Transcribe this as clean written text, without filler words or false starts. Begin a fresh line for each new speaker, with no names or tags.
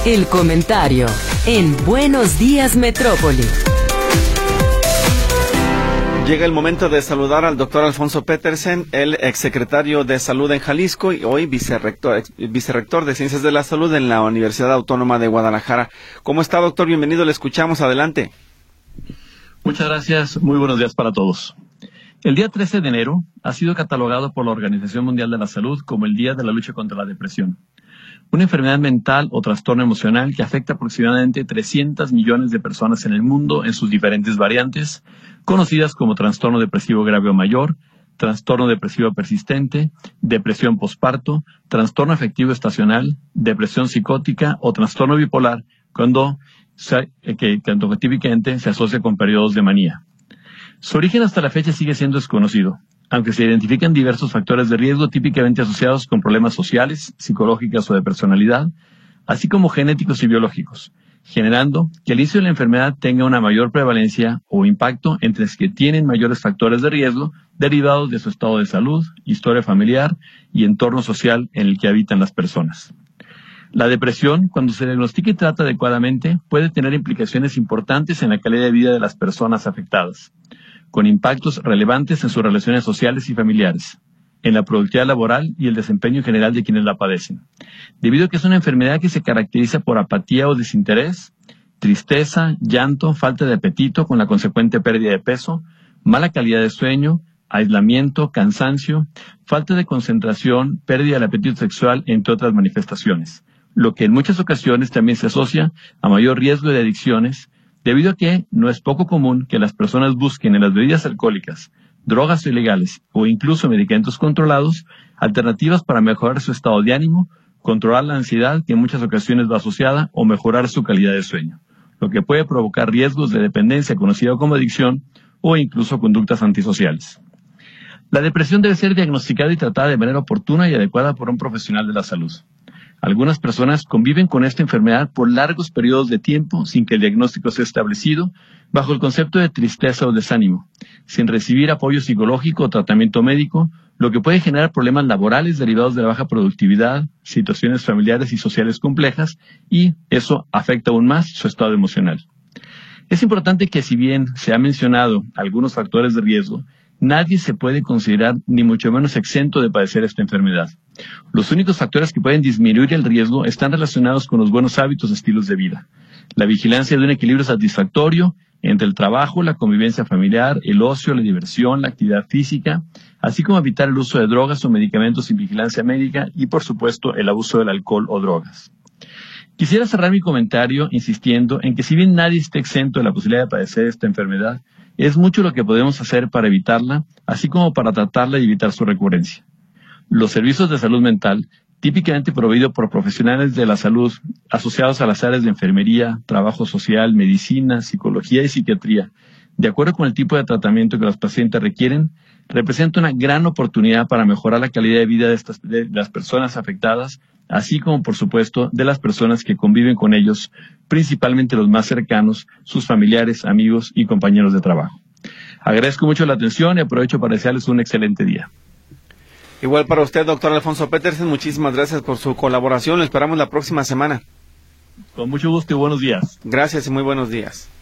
El comentario en Buenos Días Metrópoli.
Llega el momento de saludar al doctor Alfonso Petersen, el exsecretario de Salud en Jalisco y hoy vicerrector de Ciencias de la Salud en la Universidad Autónoma de Guadalajara. ¿Cómo está, doctor? Bienvenido, le escuchamos. Adelante.
Muchas gracias. Muy buenos días para todos. El día 13 de enero ha sido catalogado por la Organización Mundial de la Salud como el Día de la Lucha contra la Depresión, una enfermedad mental o trastorno emocional que afecta aproximadamente 300 millones de personas en el mundo en sus diferentes variantes, conocidas como trastorno depresivo grave o mayor, trastorno depresivo persistente, depresión posparto, trastorno afectivo estacional, depresión psicótica o trastorno bipolar, que típicamente se asocia con periodos de manía. Su origen hasta la fecha sigue siendo desconocido, aunque se identifican diversos factores de riesgo típicamente asociados con problemas sociales, psicológicos o de personalidad, así como genéticos y biológicos, generando que el inicio de la enfermedad tenga una mayor prevalencia o impacto entre los que tienen mayores factores de riesgo derivados de su estado de salud, historia familiar y entorno social en el que habitan las personas. La depresión, cuando se diagnostica y trata adecuadamente, puede tener implicaciones importantes en la calidad de vida de las personas afectadas, con impactos relevantes en sus relaciones sociales y familiares, en la productividad laboral y el desempeño general de quienes la padecen, debido a que es una enfermedad que se caracteriza por apatía o desinterés, tristeza, llanto, falta de apetito con la consecuente pérdida de peso, mala calidad de sueño, aislamiento, cansancio, falta de concentración, pérdida del apetito sexual, entre otras manifestaciones, lo que en muchas ocasiones también se asocia a mayor riesgo de adicciones, debido a que no es poco común que las personas busquen en las bebidas alcohólicas, drogas ilegales o incluso medicamentos controlados alternativas para mejorar su estado de ánimo, controlar la ansiedad que en muchas ocasiones va asociada o mejorar su calidad de sueño, lo que puede provocar riesgos de dependencia conocida como adicción o incluso conductas antisociales. La depresión debe ser diagnosticada y tratada de manera oportuna y adecuada por un profesional de la salud. Algunas personas conviven con esta enfermedad por largos periodos de tiempo sin que el diagnóstico sea establecido, bajo el concepto de tristeza o desánimo, sin recibir apoyo psicológico o tratamiento médico, lo que puede generar problemas laborales derivados de la baja productividad, situaciones familiares y sociales complejas, y eso afecta aún más su estado emocional. Es importante que, si bien se han mencionado algunos factores de riesgo, nadie se puede considerar ni mucho menos exento de padecer esta enfermedad. Los únicos factores que pueden disminuir el riesgo están relacionados con los buenos hábitos y estilos de vida, la vigilancia de un equilibrio satisfactorio entre el trabajo, la convivencia familiar, el ocio, la diversión, la actividad física, así como evitar el uso de drogas o medicamentos sin vigilancia médica y, por supuesto, el abuso del alcohol o drogas. Quisiera cerrar mi comentario insistiendo en que, si bien nadie está exento de la posibilidad de padecer esta enfermedad, es mucho lo que podemos hacer para evitarla, así como para tratarla y evitar su recurrencia. Los servicios de salud mental, típicamente proveídos por profesionales de la salud asociados a las áreas de enfermería, trabajo social, medicina, psicología y psiquiatría, de acuerdo con el tipo de tratamiento que los pacientes requieren, representa una gran oportunidad para mejorar la calidad de vida de las personas afectadas, así como, por supuesto, de las personas que conviven con ellos, principalmente los más cercanos, sus familiares, amigos y compañeros de trabajo. Agradezco mucho la atención y aprovecho para desearles un excelente día.
Igual para usted, doctor Alfonso Petersen, muchísimas gracias por su colaboración. Lo esperamos la próxima semana.
Con mucho gusto y buenos días.
Gracias y muy buenos días.